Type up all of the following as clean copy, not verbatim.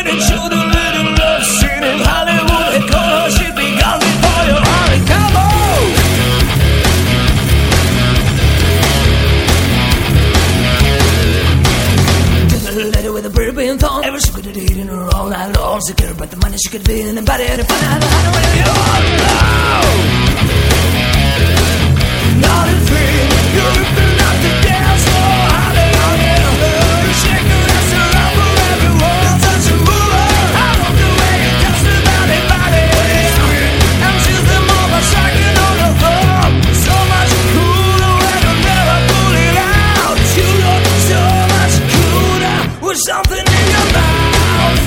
and show the little love scene in Hollywood. They call her, she'd be gone before your heart. Come on! Just a lady with a pretty pin thong. Ever she could have eaten her all night long. Secure about the money she could be in the body and find out how to win you all know. Not a thing, you're ripping out the dance floor. Hallelujah, shake your ass around for everyone. Touch and move her. I love the way you dance without a body. And she's the mother shaking on the floor. So much cooler when you never pull it out. You look so much cooler with something in your mouth.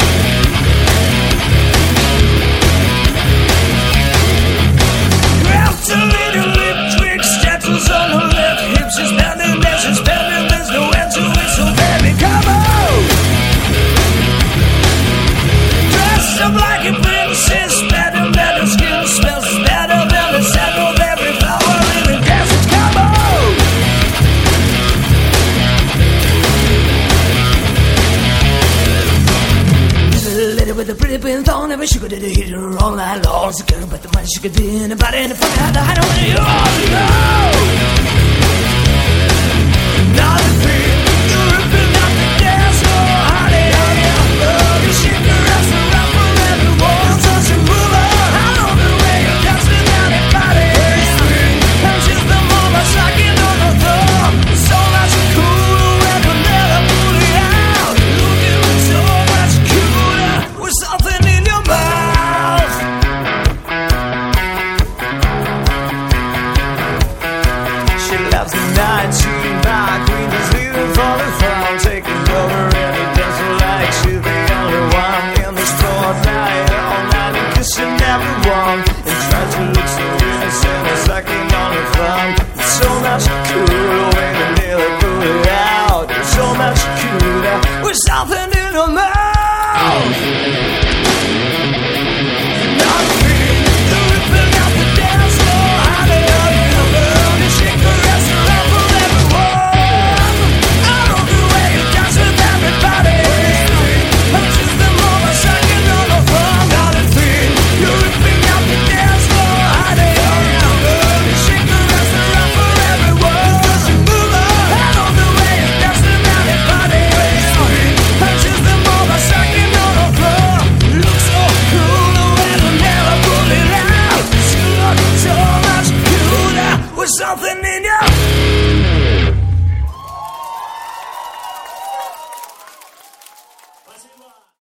Grabs a little lip tricks, tattoos on her left hip. She's bending, there's no end to it. So baby, come on. Dressed up like a princess, better than her skin smells, better than the scent of every flower in the desert. Come on. Little lady with a pretty pin thong, never she could have hit her all night long. Secure about the money she could be in the body and the front had the hide on you all know. Not a thing, you're ripping out the dance floor. Hallelujah, you shake your ass around for everyone. Touch and move her. I love the way you dance without a body. And she's the mama shaking on the floor. So much cooler when you never pull it out. Looking so much cooler with something in your mouth. She loves the night, she my queen is leaving for the throne, taking over and it doesn't like she's the only one in the spotlight all night and kissing everyone and trying to look so innocent and sucking on her thumb. It's so much cooler when you nearly pull it out. It's so much cooler with something in her mouth. Nothing, you're ripping out the dance floor. Hallelujah, you shake your ass around for everyone. I love the way you dance with everybody. And she's the mama shaking on the floor. Not a thing, you're ripping out the dance floor. Hallelujah, you shake your ass around for everyone. Touch and move her. I love the way you dance with everybody. And she's the mama shaking on the floor. Look so cool when you never pull it out. She looks so much cooler with something in your